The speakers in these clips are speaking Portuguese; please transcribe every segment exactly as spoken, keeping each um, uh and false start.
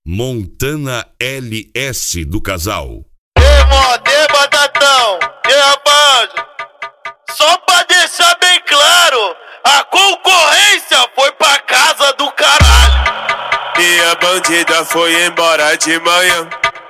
Montana L S do casal. Ei, Modê, Batatão, e rapaz, só pra deixar bem claro, a concorrência foi pra casa do caralho. E a bandida foi embora de manhã,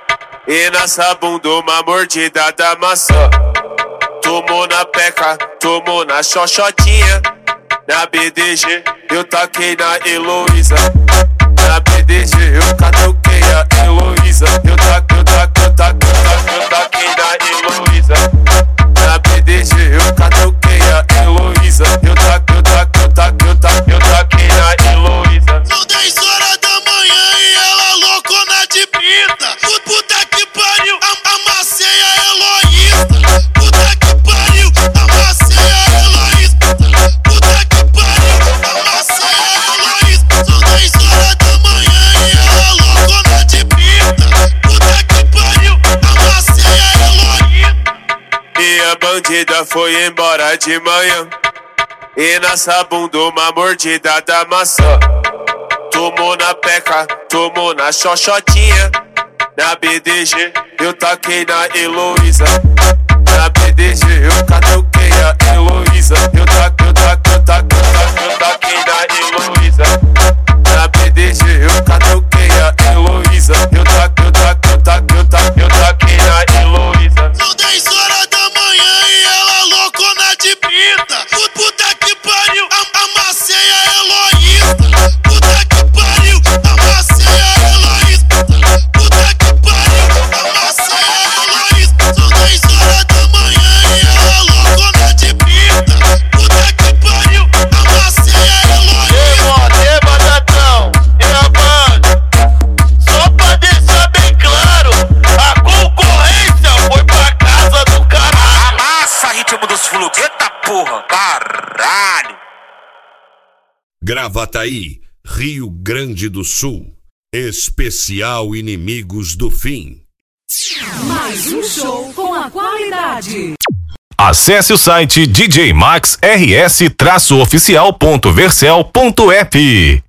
e nessa bunda uma mordida da maçã. Tomou na peca, tomou na xoxotinha. Na B D G eu taquei na Heloísa. Na B D G eu catuquei a Heloísa. Eu taquei, eu taquei, eu taquei, eu taquei na Heloísa. Na B D G eu catuquei a Heloísa. Eu taquei, eu taquei, eu taquei, eu taquei, eu taquei na Heloísa. São dez horas da manhã e ela loucona de pinta. Puta que pariu, amassei a Heloísa. Puta que pariu, amassei a Heloísa. Puta que pariu, amassei a Heloísa. São dez horas da manhã e ela loucona de pinta. Puta que pariu, amassei a Heloísa. E a bandida foi embora de manhã, e nessa bunda uma mordida da maçã. Tomou na peca, tomou na xoxotinha. Na B D G eu taquei na Heloísa. Na B D G eu catuquei a Heloísa. Eu taquei, eu taquei, eu taquei, eu taquei na Heloísa. Na B D G eu catuquei a Heloísa. Eu taquei, eu taquei, eu taquei, eu taquei, eu taquei na Heloísa. São dez horas da manhã e ela loucona de pinta. Puta que pariu, amassei a Heloísa. Puta que pariu, amassei a Heloísa. Puta que pariu, amassei a Heloísa. São dez horas da manhã e ela loucona de pinta. Puta que pariu, amassei a Heloísa. Ei, Modê, Batatão, e rapaz, só pra deixar bem claro, a concorrência foi pra casa do caralho. Amassa, ritmo dos fluxos. Eita porra, caralho. Gravataí, Rio Grande do Sul. Especial Inimigos do Fim. Mais um show com a qualidade. Acesse o site d j max r s oficial ponto vercel ponto app.